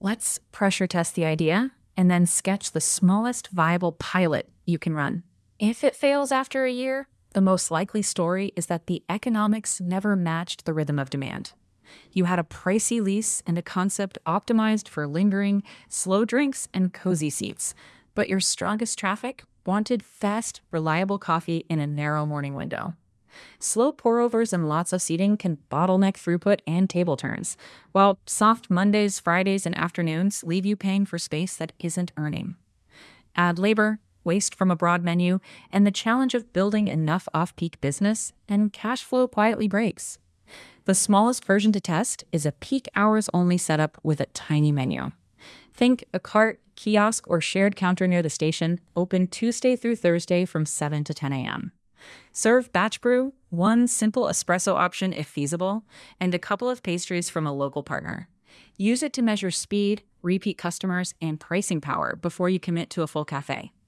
Let's pressure test the idea and then sketch the smallest viable pilot you can run. If it fails after a year, the most likely story is that the economics never matched the rhythm of demand. You had a pricey lease and a concept optimized for lingering, slow drinks, and cozy seats, but your strongest traffic wanted fast, reliable coffee in a narrow morning window. Slow pour-overs and lots of seating can bottleneck throughput and table turns, while soft Mondays, Fridays, and afternoons leave you paying for space that isn't earning. Add labor, waste from a broad menu, and the challenge of building enough off-peak business, and cash flow quietly breaks. The smallest version to test is a peak hours only setup with a tiny menu. Think a cart, kiosk, or shared counter near the station, open Tuesday through Thursday from 7 to 10 a.m. Serve batch brew, one simple espresso option if feasible, and a couple of pastries from a local partner. Use it to measure speed, repeat customers, and pricing power before you commit to a full cafe.